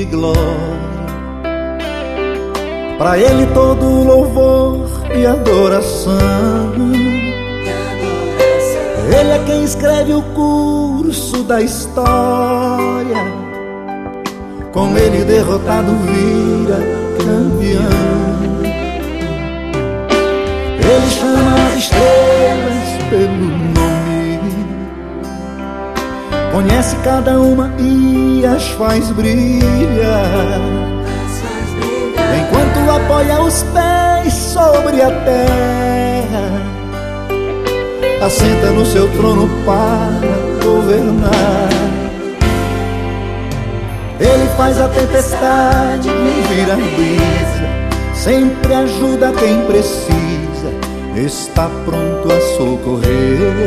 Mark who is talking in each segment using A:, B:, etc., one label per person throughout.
A: de glória. Pra Ele todo louvor e adoração. Ele é quem escreve o curso da história. Com Ele derrotado vira campeão. Ele chama as estrelas pelo nome, conhece cada uma e as faz brilhar. Enquanto apoia os pés sobre a terra, assenta no seu trono para governar. Ele faz a tempestade virar brisa, sempre ajuda quem precisa, está pronto a socorrer.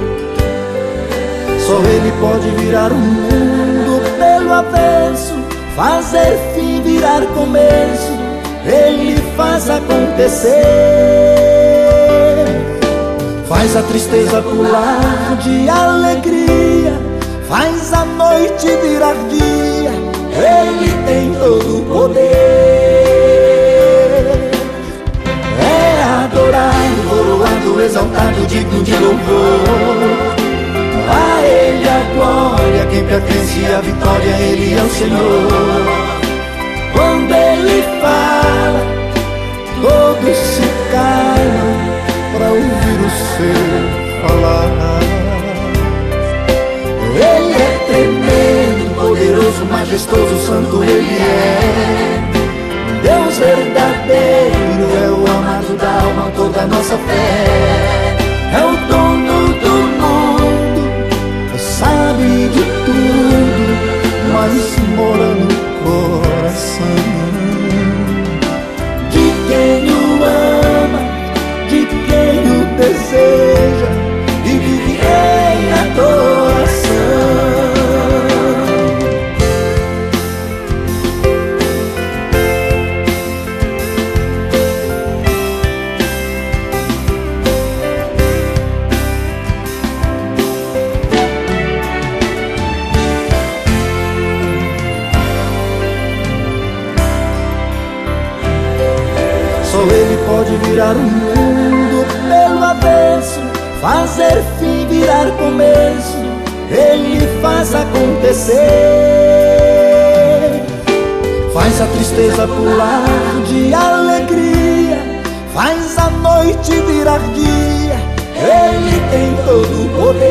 A: Só Ele pode virar o mundo pelo avesso, fazer fim virar começo, Ele faz acontecer. Faz a tristeza pular de alegria, faz a noite virar dia, Ele tem todo o poder. É adorado, coroado, exaltado, digno de louvor. A Ele a glória, quem pertence à vitória, Ele é o Senhor. Quando Ele fala, todos se calam para ouvir o seu falar. Ele é tremendo, poderoso, majestoso, santo Ele é. Deus verdadeiro, é o amado da alma, toda a nossa fé. É o dono do mundo, sabe de tudo, mas mora no coração de quem o ama, de quem o deseja e vive em adoração. Só Ele pode virar o mundo pelo avesso, fazer fim virar começo, Ele faz acontecer. Faz a tristeza pular de alegria, faz a noite virar dia, Ele tem todo o poder.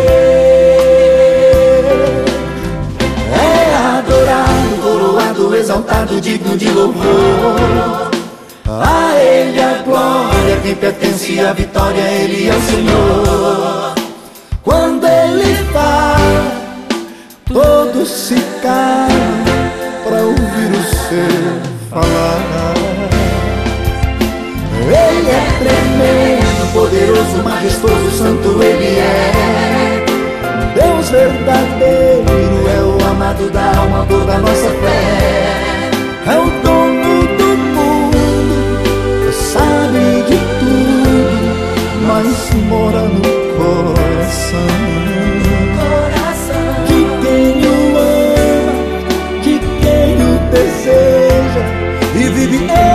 A: É adorado, coroado, exaltado, digno de louvor. A Ele a glória, quem pertence à vitória, Ele é o Senhor. Quando Ele fala, todos se calam para ouvir o seu falar. Ele é tremendo, poderoso, majestoso, santo Ele é. Deus verdadeiro, é o amado da alma, toda a nossa fé. É o dono do mundo, sabe de tudo, mas mora no coração de quem o ama, de quem o deseja e vive